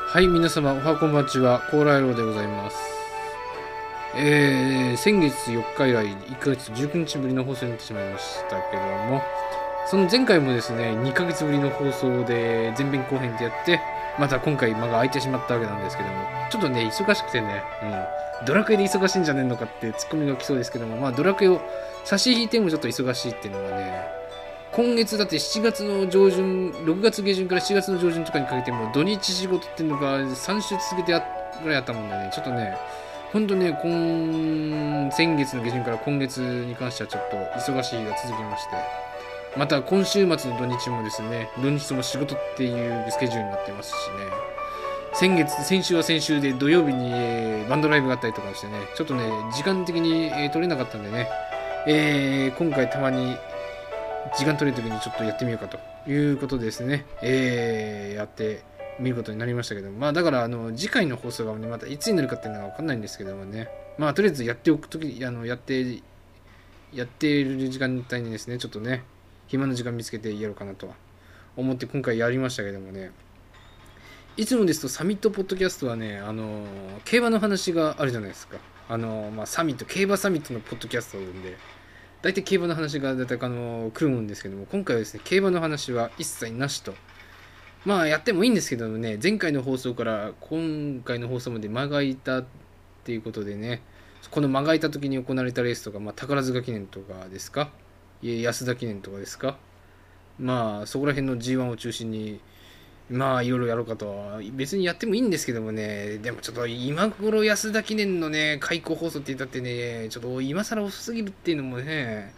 はい、皆様、おはこんばんちは、高麗楼でございます。先月4日以来、1ヶ月19日ぶりの放送になってしまいましたけども、その前回もですね、2ヶ月ぶりの放送で前編後編でやって、また今回間が空いてしまったわけなんですけども、ちょっとね、忙しくてね、ドラクエで忙しいんじゃねえのかってツッコミが来そうですけども、まあドラクエを差し引いてもちょっと忙しいっていうのはね、今月だって7月の上旬、6月下旬から7月の上旬とかにかけても土日仕事っていうのが3週続けてぐらいあったもんでね、ちょっとね、ほんとね、先月の下旬から今月に関してはちょっと忙しい日が続きまして、また今週末の土日もですね、土日とも仕事っていうスケジュールになってますしね、先週は先週で土曜日にバンドライブがあったりとかしてね、ちょっとね、時間的に取れなかったんでね、今回たまに時間取れる時にちょっとやってみようかということでですね、やってみることになりましたけど、まあだから次回の放送が、ね、またいつになるかっていうのが分かんないんですけどもね、まあとりあえずやっておくとき、やっている時間帯にですね、ちょっとね、暇な時間見つけてやろうかなとは思って今回やりましたけどもね、いつもですとサミットポッドキャストはね、競馬の話があるじゃないですか。サミット、競馬サミットのポッドキャストなんで、大体競馬の話が来るんですけども、今回はですね、競馬の話は一切なしと。まあやってもいいんですけどもね、前回の放送から今回の放送まで間が空いたっていうことでね、この間が空いた時に行われたレースとか、まあ、宝塚記念とかですか、安田記念とかですか、まあそこら辺の G1 を中心にまあいろいろやろうかとは別にやってもいいんですけどもね、でもちょっと今頃安田記念のね開講放送って言ったってね、ちょっと今更遅すぎるっていうのもね、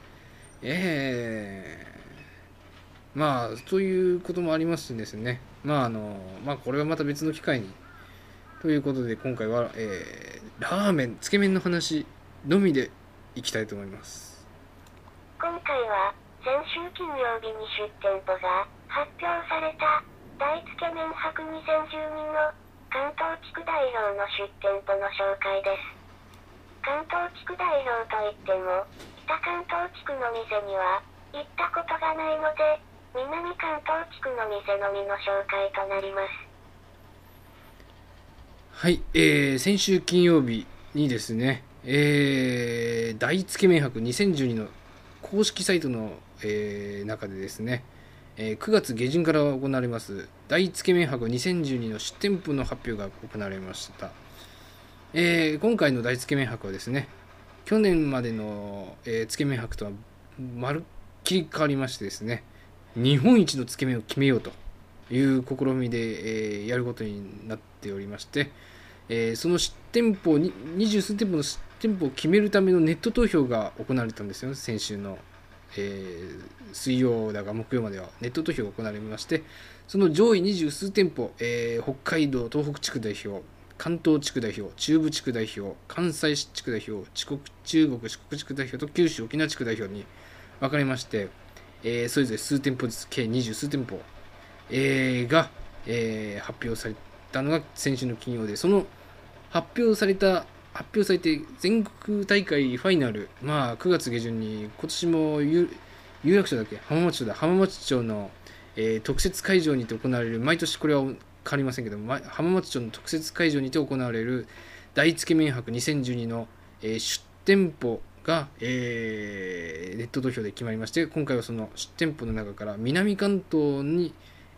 まあそういうこともありますしですね、まあこれはまた別の機会にということで、今回は、ラーメンつけ麺の話のみでいきたいと思います。 今回は先週金曜日に出店舗が発表された大つけ麺博2012の関東地区代表の出店舗の紹介です。関東地区代表といっても北関東地区の店には行ったことがないので、南関東地区の店のみの紹介となります。 はい、先週金曜日にですね、大つけ麺博2012の公式サイトの、中でですね、9月下旬から行われます大つけ麺博2012の出店舗の発表が行われました。今回の大つけ麺博はですね、去年までの、つけ麺博とはまるっきり変わりましてですね、日本一のつけ麺を決めようという試みで、やることになっておりまして、その出店舗に20数店舗の出店舗を決めるためのネット投票が行われたんですよね。先週の、水曜だが木曜まではネット投票が行われまして、その上位20数店舗、北海道東北地区代表、関東地区代表、中部地区代表、関西地区代表、中国四国地区代表と九州沖縄地区代表に分かれまして、それぞれ数店舗ずつ計20数店舗、が、発表されたのが先週の金曜で、その発表されて全国大会ファイナル、まあ9月下旬に今年も有楽町だっけ、浜松町の、特設会場にて行われる、毎年これは変わりませんけども、浜松町の特設会場にて行われる大つけ麺博2012の、出店舗が、ネット投票で決まりまして、今回はその出店舗の中から南関東に、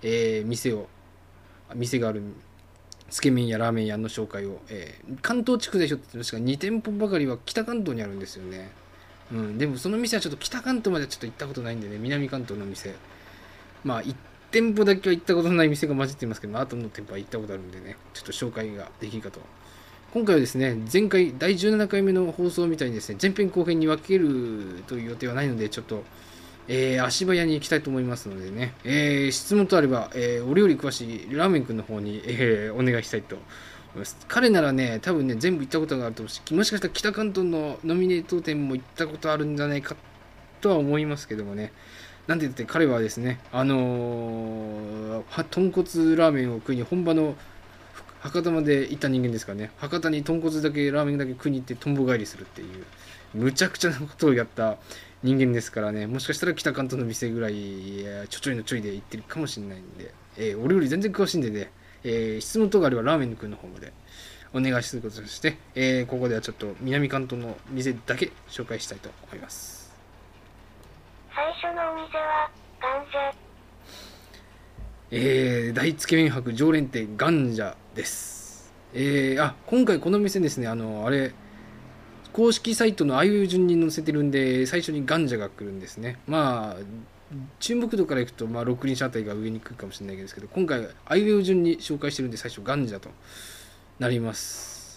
店があるつけ麺やラーメン屋の紹介を、関東地区でしょって確か2店舗ばかりは北関東にあるんですよね。でもその店はちょっと北関東までちょっと行ったことないんでね、南関東の店、まあ1店舗だけは行ったことない店が混じっていますけど、あとの店舗は行ったことあるんでね、ちょっと紹介ができるかと。今回はですね、前回第17回目の放送みたいにですね、前編後編に分けるという予定はないので、ちょっと足早に行きたいと思いますのでね、質問とあれば、お料理詳しいラーメンくんの方に、お願いしたいと思います。彼ならね、多分ね、全部行ったことがあると思うし、もしかしたら北関東のノミネート店も行ったことあるんじゃないかとは思いますけどもね、なんて言って彼はですね、豚骨ラーメンを食いに本場の博多まで行った人間ですからね、博多に豚骨だけラーメンだけ食いに行ってとんぼ返りするっていうむちゃくちゃなことをやった人間ですからね、もしかしたら北関東の店ぐらいちょちょいのちょいで行ってるかもしれないんで、お料理全然詳しいんでね、 質問とかあればラーメンくんの方までお願いすることとして、ここではちょっと南関東の店だけ紹介したいと思います。 最初のお店はガンジャ。 大つけ麺博常連店ガンジャです。今回この店ですね、公式サイトのああいう順に載せてるんで、最初にガンジャが来るんですね。まあ、注目度からいくと、6輪車あたりが上に来るかもしれないですけど、今回あいう順に紹介してるんで、最初ガンジャとなります。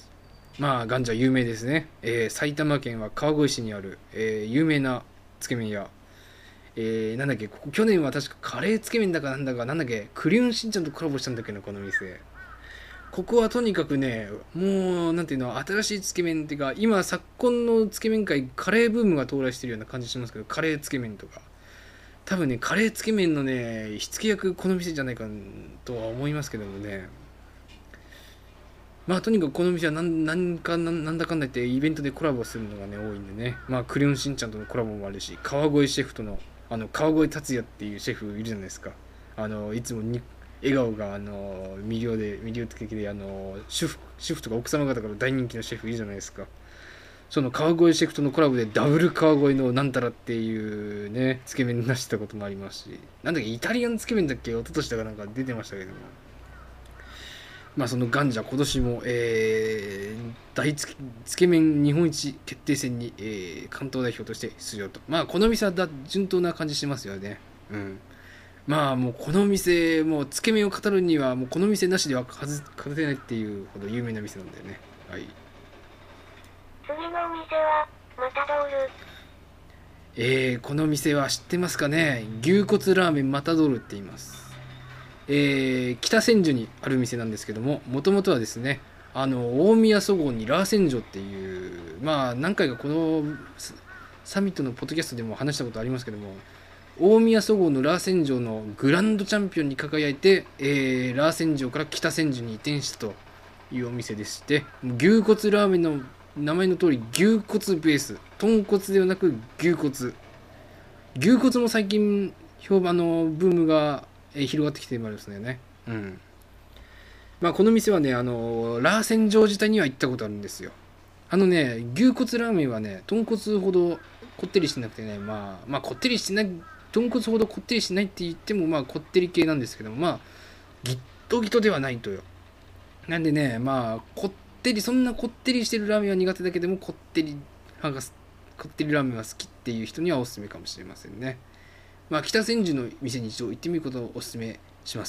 まあ、ガンジャ有名ですね。埼玉県は川越市にある、有名なつけ麺屋。なんだっけ、ここ去年は確かカレーつけ麺だかなんだっけ、クリューンしんちゃんとコラボしたんだっけな、この店。ここはとにかくね、もう、なんていうの、新しいつけ麺っていうか、今、昨今のつけ麺界、カレーブームが到来してるような感じしますけど、カレーつけ麺とか。多分ね、カレーつけ麺のね、火付け役、この店じゃないかとは思いますけどもね。まあ、とにかくこの店はなんだかんだ言ってイベントでコラボするのがね、多いんでね。まあ、クレヨンしんちゃんとのコラボもあるし、川越シェフとの、川越達也っていうシェフいるじゃないですか。いつも笑顔が魅了的で主婦とか奥様方から大人気のシェフいるじゃないですか。その川越シェフとのコラボでダブル川越のなんたらっていうねつけ麺出したこともありますし、なんだっけイタリアンつけ麺だっけ、一昨年だかなんか出てましたけども、まあそのガンジャ今年も、大つけ麺日本一決定戦に、関東代表として出場と、まあこの店は順当な感じしてますよね。うん。まあもうこの店、もうつけ麺を語るにはもうこの店なしでは語れないっていうほど有名な店なんだよね。はい。 次のお店はマタドール。 この店は知ってますかね。牛骨ラーメンマタドールって言います。北千住にある店なんですけども、もともとはですね、大宮そごうにラーセンジョっていう、まあ何回かこのサミットのポッドキャストでも話したことありますけども、大宮そごうのラーセンジョのグランドチャンピオンに輝いて、ラーセンジョから北千住に移転したというお店でして、牛骨ラーメンの名前の通り牛骨ベース、豚骨ではなく牛骨も最近ブームが広がってきてますね。うん。まあこの店はね、ラーセンジョ自体には行ったことあるんですよ。牛骨ラーメンはね、豚骨ほどこってりしてなくてね、まあこってりしてない、豚骨ほどこってりしないって言ってもまあこってり系なんですけども、まあギットギトではないとよ。なんでね、まあそんなこってりしてるラーメンは苦手だけども、こってりラーメンが好きっていう人にはおすすめかもしれませんね。まあ北千住の店に一度行ってみることをおすすめします。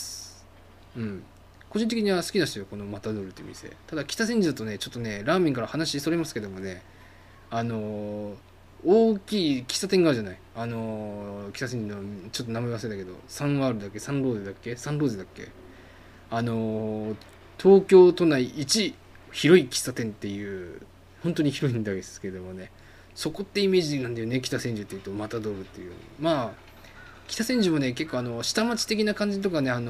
うん。個人的には好きですよ、このマタドールっていう店。ただ北千住だとね、ちょっとね、ラーメンから話それますけどもね、大きい喫茶店があるじゃない。北千住のちょっと名前忘れたけど、サンワールだっけ、サンローゼだっけ、東京都内一広い喫茶店っていう、本当に広いんですけどもね、そこってイメージなんだよね、北千住っていうとマタドールっていう。まあ北千住もね、結構下町的な感じとかね、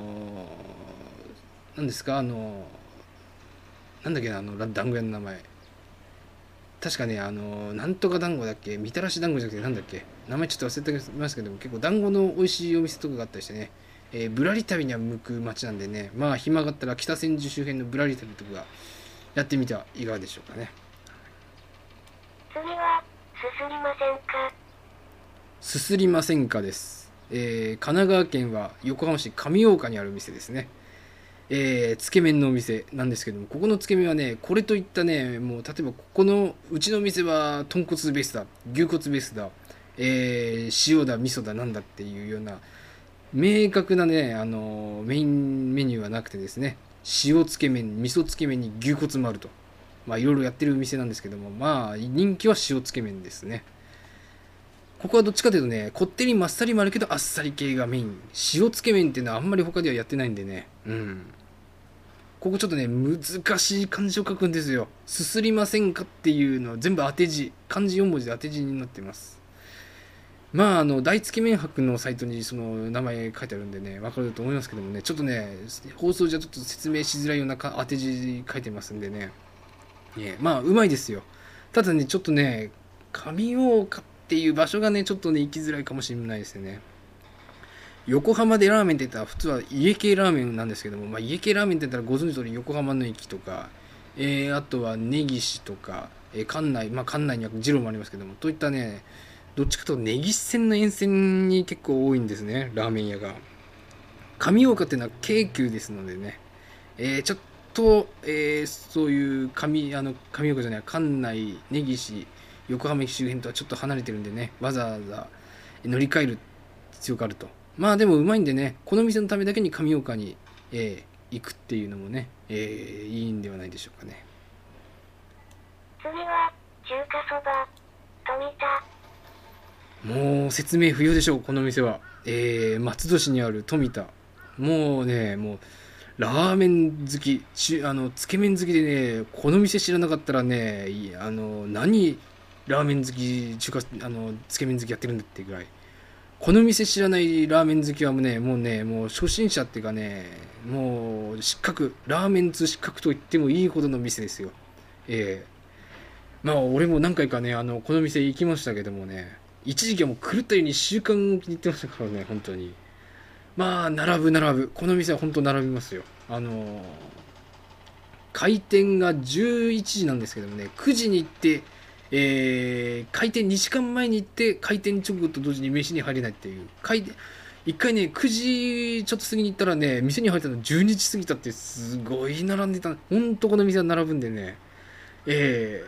何ですか、なんだっけな、団子屋の名前、確かね、なんとか団子だっけ、みたらし団子じゃなくてなんだっけ、名前ちょっと忘れてますけども、結構団子の美味しいお店とかがあったりしてね、ぶらり旅には向く街なんでね、まあ暇があったら北千住周辺のぶらり旅とかやってみてはいかがでしょうかね。 次はすすりませんか。 すすりませんかです。神奈川県は横浜市上大岡にある店ですね。つけ麺のお店なんですけども、ここのつけ麺はね、これといったね、もう例えばここのうちの店は豚骨ベースだ、牛骨ベースだ、塩だ味噌だなんだっていうような明確なね、メインメニューはなくてですね、塩つけ麺、味噌つけ麺に牛骨もあると、まあいろいろやってる店なんですけども、まあ人気は塩つけ麺ですね。ここはどっちかというとね、こってりまっさりもあるけどあっさり系がメイン。塩つけ麺っていうのはあんまり他ではやってないんでね。うん。ここちょっとね、難しい漢字を書くんですよ。すすりませんかっていうのは全部当て字。漢字4文字で当て字になってます。まあ、大つけ麺博のサイトにその名前書いてあるんでね、わかると思いますけどもね、ちょっとね、放送じゃちょっと説明しづらいような当て字書いてますんでね。まあ、うまいですよ。ただね、ちょっとね、上大岡っていう場所がね、ちょっとね、行きづらいかもしれないですね。 横浜でラーメンって言ったら普通は家系ラーメンなんですけども、家系ラーメンって言ったらご存知通り横浜の駅とか、あとは根岸とか、関内、関内には二郎もありますけども、といったね、どっちかというと根岸線の沿線に結構多いんですね、ラーメン屋が。上岡っていうのは京急ですのでね、ちょっと、そういう上岡じゃない、関内、根岸、横浜駅周辺とはちょっと離れてるんでね、わざわざ乗り換える必要があると。でもうまいんでね、この店のためだけに上岡に、行くっていうのもね、いいんではないでしょうかね。 次は中華そば富田。 もう説明不要でしょう、この店は。松戸市にある富田。もうラーメン好き、つけ麺好きでね、この店知らなかったらね、何ラーメン好き、つけ麺好きやってるんだっていうぐらい。この店知らないラーメン好きはもう初心者っていうかね、もうラーメン通失格と言ってもいいほどの店ですよ。俺も何回かね、この店行きましたけどもね、一時期はもう狂ったように1週間おきに行ってましたからね、本当に。並ぶ。この店は本当並びますよ。開店が11時なんですけどもね、9時に行って、開店2時間前に行って開店直後と同時に飯に入れないっていう一回ね9時ちょっと過ぎに行ったらね、店に入ったの12時過ぎたって、すごい並んでた。ほんとこの店は並ぶんでね、2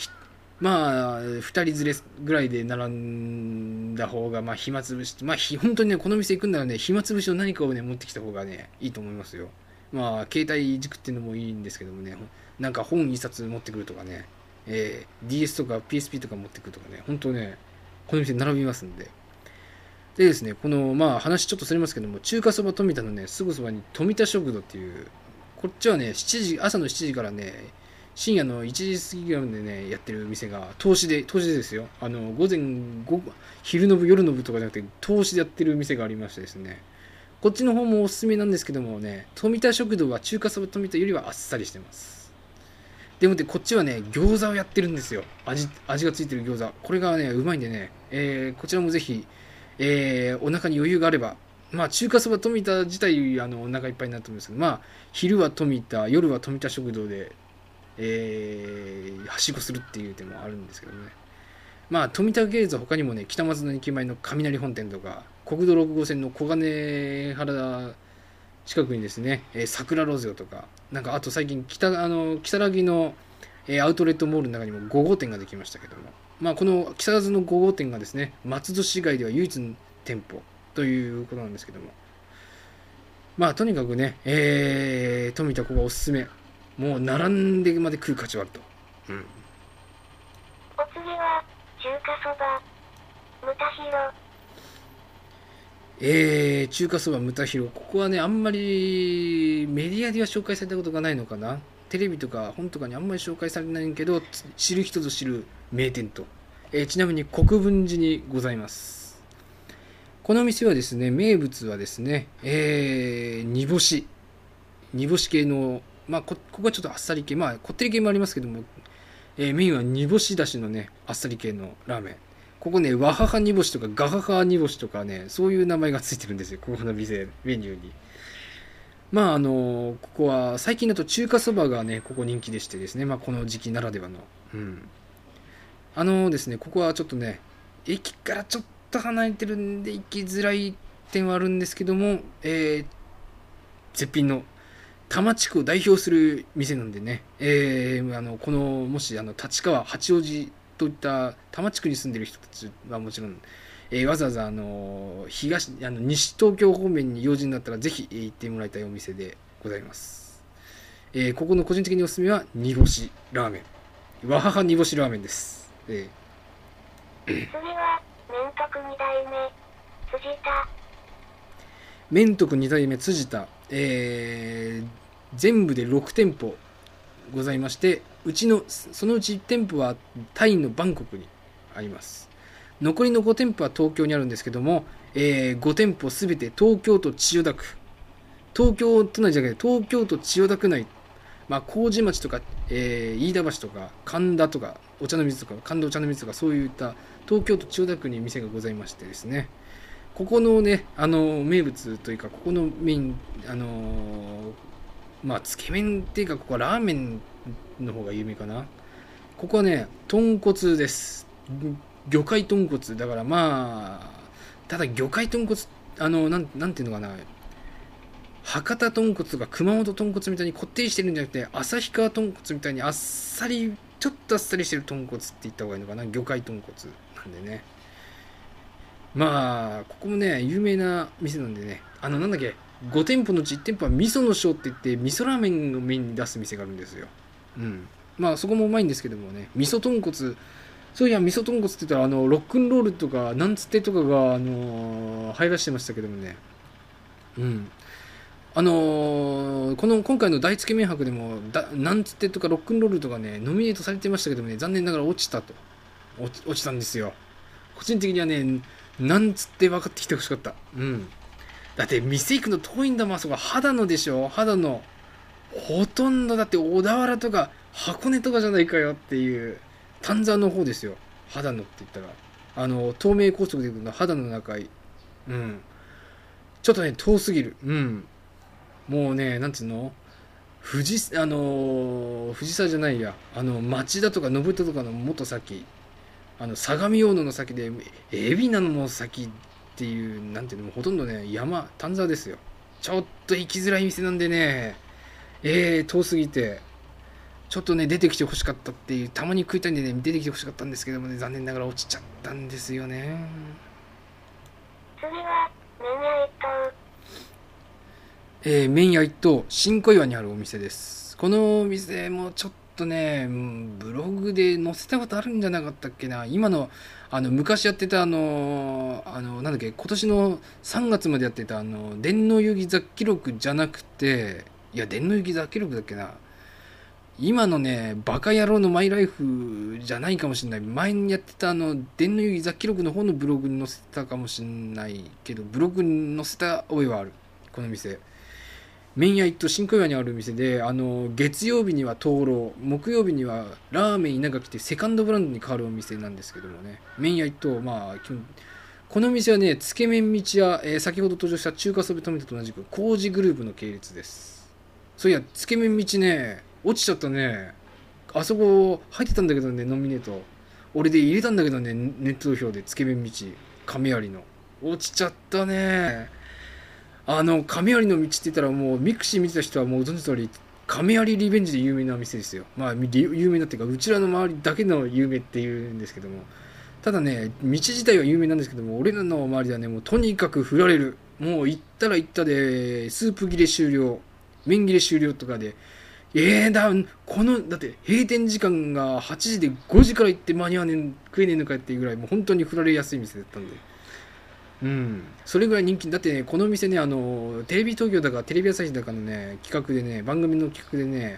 人連れぐらいで並んだ方が暇つぶし、本当にね、この店行くんならね、暇つぶしの何かをね持ってきた方がねいいと思いますよ。携帯軸っていうのもいいんですけどもね、なんか本一冊持ってくるとかね、DS とか PSP とか持ってくるとかね、本当ね、この店並びますんで。でですね、この話ちょっとすれますけども、中華そば富田のね、すぐそばに富田食堂っていう、こっちはね、朝の7時からね、深夜の1時過ぎぐらいまでね、やってる店が、投資でですよ。昼の部、夜の部とかじゃなくて、投資でやってる店がありましてですね、こっちの方もおすすめなんですけどもね、富田食堂は中華そば富田よりはあっさりしてます。でもこっちはね、餃子をやってるんですよ。味がついてる餃子。これがね、うまいんでね、こちらもぜひ、お腹に余裕があれば、中華そば富田自体、お腹いっぱいになってるんですけど、昼は富田、夜は富田食堂で、はしごするっていう手もあるんですけどね。富田系列は他にもね、北松の駅前の雷本店とか、国道6号線の小金原近くにですね、桜ロゼオとか、あと最近如月の、アウトレットモールの中にも5号店ができましたけども、この木更津の5号店がですね、松戸市街では唯一の店舗ということなんですけども、とにかくね、富田ここがおすすめ。もう並んでまで食う価値はあると。 お次は中華そばムタヒロ。 中華そばムタヒロ、ここはね、あんまりメディアでは紹介されたことがないのかな。テレビとか本とかにあんまり紹介されないけど、知る人ぞ知る名店と、ちなみに国分寺にございます。この店はですね、名物はですね、煮干し系の、ここはちょっとあっさり系、こってり系もありますけども、メインは煮干しだしのね、あっさり系のラーメン。ここね、ワハハ煮干しとかガハハ煮干しとかね、そういう名前がついてるんですよ、ここの店、メニューに。ここは最近だと中華そばがね、ここ人気でしてですね、この時期ならではの。ですね、ここはちょっとね、駅からちょっと離れてるんで行きづらい点はあるんですけども、絶品の多摩地区を代表する店なんでね、このもし立川、八王子といった多摩地区に住んでる人たちはもちろん、わざわざ西東京方面に用心だったらぜひ行ってもらいたいお店でございます。ここの個人的におすすめは煮干しラーメン、わはは煮干しラーメンです。 次は麺徳2代目辻田。 麺徳2代目辻田、全部で6店舗ございまして、そのうち1店舗はタイのバンコクにあります。残りの5店舗は東京にあるんですけども、5店舗すべて東京都千代田区、東京都内じゃなくて東京都千代田区内、麹町とか、飯田橋とか神田とか神田お茶の水とか、そういった東京都千代田区に店がございましてですね、 ここのね、名物というか、ここのメイン、まあ、つけ麺っていうか、ここはラーメンの方が有名かな。ここはね、豚骨です。魚介豚骨。だからまあ、ただ魚介豚骨、なんていうのかな。博多豚骨とか熊本豚骨みたいにこってりしてるんじゃなくて、旭川豚骨みたいにあっさり、ちょっとあっさりしてる豚骨って言った方がいいのかな。魚介豚骨なんでね。まあ、ここもね、有名な店なんでね、なんだっけ、5店舗のうち1店舗は味噌の章って言って、味噌ラーメンをメインに出す店があるんですよ。うん。まあ、そこもうまいんですけどもね、味噌豚骨、そういや、味噌豚骨って言ったら、ロックンロールとか、なんつってとかが、入らしてましたけどもね、うん。今回の大つけ麺博でも、なんつってとか、ロックンロールとかね、ノミネートされてましたけどもね、残念ながら落ちたと。落ちたんですよ。個人的にはね、なんつって分かってきてほしかった。うん。だって店行くの遠いんだもん、あそこ肌のでしょ、肌の。ほとんどだって小田原とか箱根とかじゃないかよっていう、丹沢の方ですよ。肌のって言ったら。東名高速で行くの肌の中井。うん。ちょっとね、遠すぎる。うん。もうね、なんつうの藤沢じゃないや。町田とか信田とかの元先。相模大野の先で、海老名の先っていう、なんていうの、ほとんどね、丹沢ですよ。ちょっと行きづらい店なんでね、遠すぎて、ちょっとね、出てきてほしかったっていう、たまに食いたいんでね、出てきてほしかったんですけどもね、残念ながら落ちちゃったんですよね。 次は、麺屋一頭。麺屋一頭、新小岩にあるお店です。このお店もちょっとね、ブログで載せたことあるんじゃなかったっけな。今の、昔やってたなんだっけ、今年の3月までやってた電脳遊戯雑記録じゃなくて、いや、電脳遊戯雑記録だっけな。今のね、バカ野郎のマイライフじゃないかもしれない。前にやってた電脳遊戯雑記録の方のブログに載せたかもしれないけど、ブログに載せた覚えはある。この店。麺屋一頭新小岩にある店で、月曜日には灯籠、木曜日にはラーメン稲垣ってセカンドブランドに変わるお店なんですけどもね。麺屋一頭、まあ、この店はね、つけ麺道屋、先ほど登場した中華そば富田と同じく、工事グループの系列です。そういや、つけ麺道ね、落ちちゃったね。あそこ入ってたんだけどね、ノミネート。俺で入れたんだけどね、ネット投票でつけ麺道、亀有の。落ちちゃったね。亀有の道って言ったらもう、ミクシー見てた人はもう存じ通り、亀有リベンジで有名な店ですよ。まあ、有名なっていうか、うちらの周りだけの有名っていうんですけども。ただね、道自体は有名なんですけども、俺らの周りではね、もうとにかく振られる。もう行ったら行ったで、スープ切れ終了、麺切れ終了とかで、だって閉店時間が8時で5時から行って間に合わねえ、食えねえのかっていうぐらい、もう本当に振られやすい店だったんで。うん。それぐらい人気。だってね、この店ね、テレビ東京だかテレビ朝日だかのね、企画でね、番組の企画でね、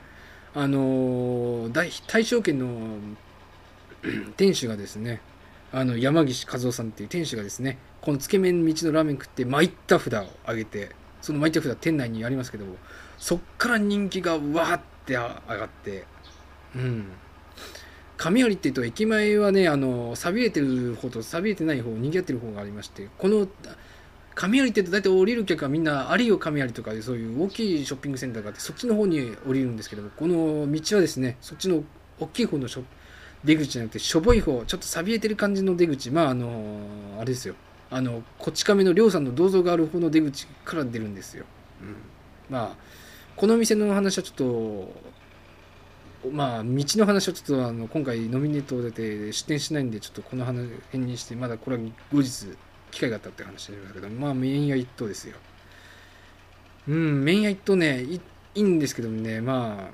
大正圏の店主がですね、山岸和夫さんっていう店主がですね、このつけ麺道のラーメン食って巻いた札を上げて、その巻いた札店内にありますけども、そっから人気がわーって上がって、うん。亀有って言うと駅前はね、錆びれてる方と錆びれてない方、賑わってる方がありまして、この亀有って言うと大体降りる客はみんな有オ亀有とかでそういう大きいショッピングセンターがあって、そっちの方に降りるんですけども、この道はですね、そっちの大きい方の出口じゃなくて、しょぼい方、ちょっと錆びれてる感じの出口、まああれですよ。こち亀のりょうさんの銅像がある方の出口から出るんですよ。うん。まあ、この店の話はちょっと、まあ、道の話はちょっと今回ノミネート出て出店しないんで、ちょっとこの辺にして、まだこれは後日機会があったって話なんだけど、まあ、麺屋一頭ですよ。うん、麺屋一頭ね、いいんですけどもね、まあ、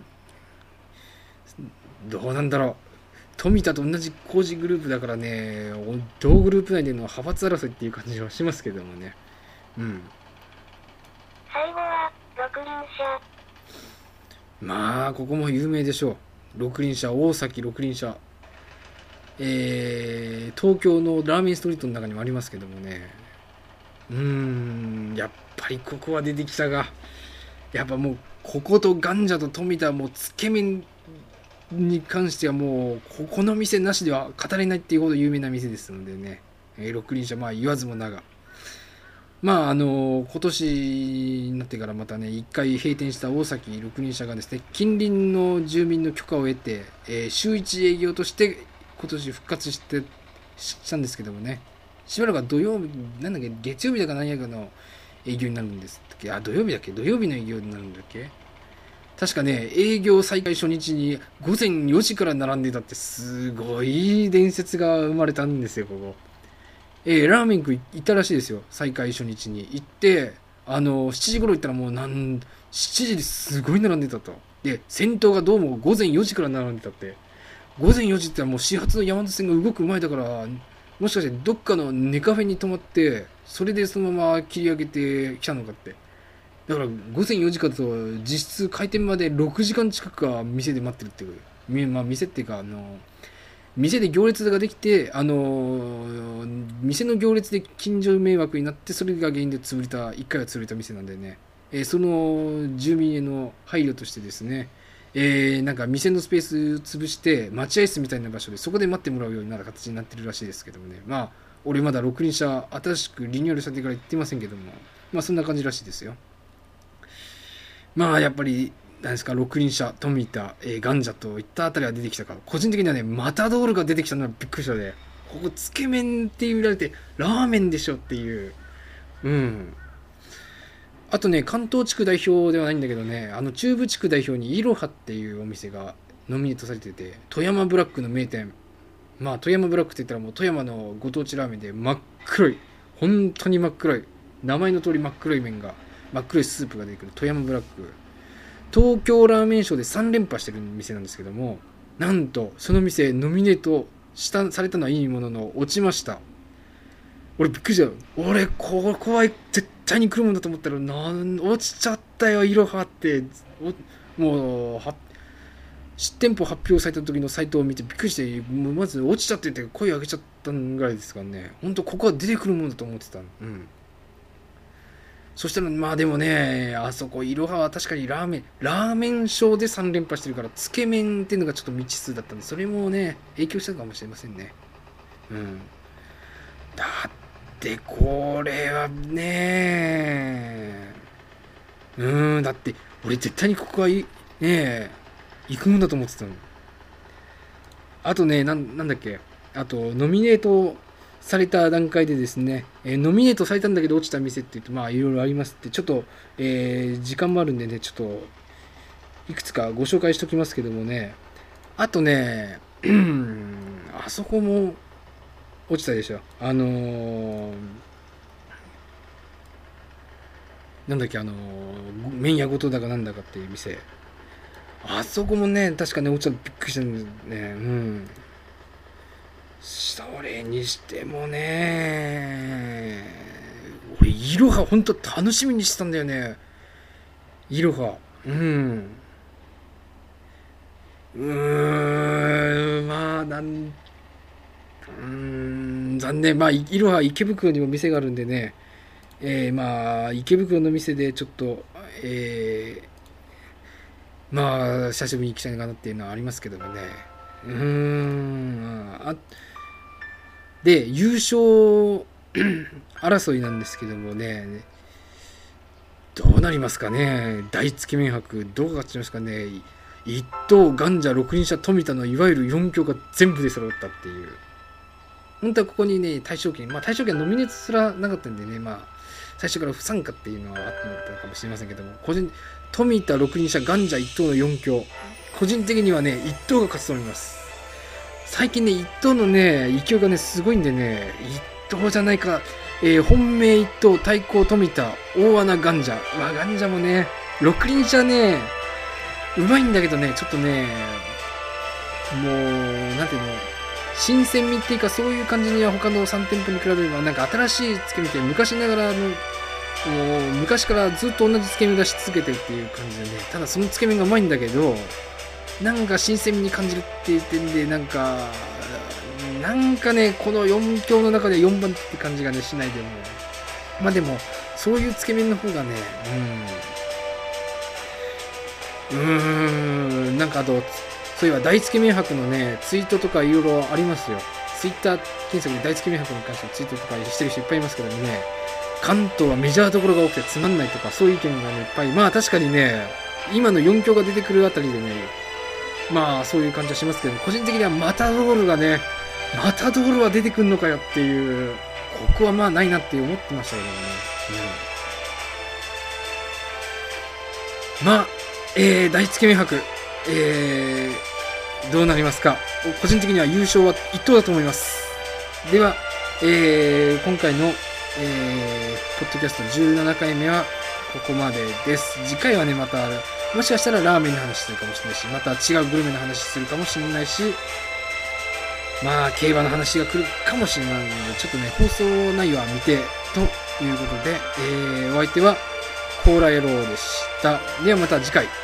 どうなんだろう。富田と同じ工事グループだからね、同グループ内での派閥争いっていう感じはしますけどもね。うん。 最後は、六輪車。 まあ、ここも有名でしょう。六輪車、大崎六輪車。東京のラーメンストリートの中にもありますけどもね。やっぱりここは出てきたが、やっぱもう、こことガンジャと富田もつけ麺に関してはもう、ここの店なしでは語れないっていうほど有名な店ですのでね。六輪車、まあ言わずもなが。 今年になってからまたね、一回閉店した大崎六輪車がですね、近隣の住民の許可を得て、週1営業として今年復活したんですけどもね、しばらくは土曜日、なんだっけ、月曜日だか何やかの営業になるんですっけ、土曜日だっけ、土曜日の営業になるんだっけ。確かね、営業再開初日に午前4時から並んでたってすごい伝説が生まれたんですよ、ここ。ラーメン食い行ったらしいですよ。再開初日に行って、7時頃行ったらもう7時ですごい並んでたと。で、先頭がどうも午前4時から並んでたって。午前4時ってもう始発の山手線が動く前だから、もしかしてどっかのネカフェに泊まって、それでそのまま切り上げてきたのかって。だから午前4時からと実質開店まで6時間近くは店で待ってるっていう。まあ店っていうか、店で行列ができて、店の行列で近所迷惑になって、それが原因で一回は潰れた店なんでね、その住民への配慮としてですね、なんか店のスペース潰して、待合室みたいな場所で、そこで待ってもらうような形になってるらしいですけどもね、まあ、俺まだ六輪車、新しくリニューアルされてから行ってませんけども、まあそんな感じらしいですよ。まあやっぱり、なんですか、六輪車、富田、ガンジャといったあたりが出てきたから、個人的にはね、マタドールが出てきたのはびっくりしたで、ここ、つけ麺って言われて、ラーメンでしょっていう。うん。あとね、関東地区代表ではないんだけどね、中部地区代表にイロハっていうお店がノミネートされてて、富山ブラックの名店。まあ、富山ブラックって言ったらもう富山のご当地ラーメンで真っ黒い。本当に真っ黒い。名前の通り真っ黒い麺が、真っ黒いスープが出てくる富山ブラック。東京ラーメンショーで3連覇してる店なんですけども、なんとその店ノミネートされたのはいいものの落ちました。俺びっくりしたよ。俺ここは絶対に来るもんだと思ったら落ちちゃったよ。イロハってもう店舗発表された時のサイトを見てびっくりして、もうまず落ちちゃってて声上げちゃったぐらいですからね。本当ここは出てくるもんだと思ってた。うん。そしたらまあでもね、あそこいろはは確かにラーメンショーで3連覇してるから、つけ麺っていうのがちょっと未知数だったんで、それもね影響したかもしれませんね。うん。だってこれはね、だって俺絶対にここは行くもんだと思ってたの。あとね、なんだっけ、あとノミネートされた段階でですね、ノミネートされたんだけど落ちた店って言うと、まあいろいろありますって、ちょっと、時間もあるんでね、ちょっといくつかご紹介しときますけどもね、あとね、あそこも落ちたでしょ。なんだっけ、麺屋ごとだかなんだかっていう店。あそこもね、確かね、落ちたのびっくりしたんですね。うん。それにしてもね、俺イロハ本当楽しみにしてたんだよね。イロハ。まあ残念。まあイロハ池袋にも店があるんでね、まあ池袋の店でちょっとまあ久しぶりに行きたいかなっていうのはありますけどもね。で、優勝争いなんですけどもね、どうなりますかね。大つけ麺博、どう勝ちますかね。一等、ガンジャ、六輪車、富田のいわゆる4強が全部で揃ったっていう。本当はここにね、大賞券ノミネートすらなかったんでね、まあ、最初から不参加っていうのはあったのかもしれませんけども、富田、六輪車、ガンジャ、一等の4強。個人的にはね、一等が勝つと思います。最近ね、一等のね、勢いがね、すごいんでね、一等じゃないか、本命一等、対抗富田、大穴ガンジャ。ガンジャもね、六輪車ね、うまいんだけどね、ちょっとね、もう、なんていうの、新鮮味っていうか、そういう感じには他の3店舗に比べれば、なんか新しいつけ麺って昔ながらの、もう昔からずっと同じつけ麺出し続けてるっていう感じでね、ただそのつけ麺がうまいんだけど、なんか新鮮味に感じるっていう点で、なんかね、この4強の中で4番って感じがね、しないでも。まあでも、そういうつけ麺の方がね、なんかあと、そういえば大つけ麺博のね、ツイートとかいろいろありますよ。ツイッター検索で大つけ麺博に関してツイートとかしてる人いっぱいいますけどね、 関東はメジャーどころが多くてつまんないとか、そういう意見がね、いっぱい。まあ確かにね、今の4強が出てくるあたりでね、まあそういう感じはしますけど、個人的にはマタドールがね、マタドールは出てくんのかよっていう、ここはまあないなって思ってましたけどね。まあ、第一県博、どうなりますか。個人的には優勝は一等だと思います。では、今回の、ポッドキャスト17回目はここまでです。次回はね、また、もしかしたらラーメンの話するかもしれないし、また違うグルメの話するかもしれないし、まあ、競馬の話が来るかもしれないので、ちょっとね、放送内容は未定ということで、お相手はコーラエローでした。ではまた次回。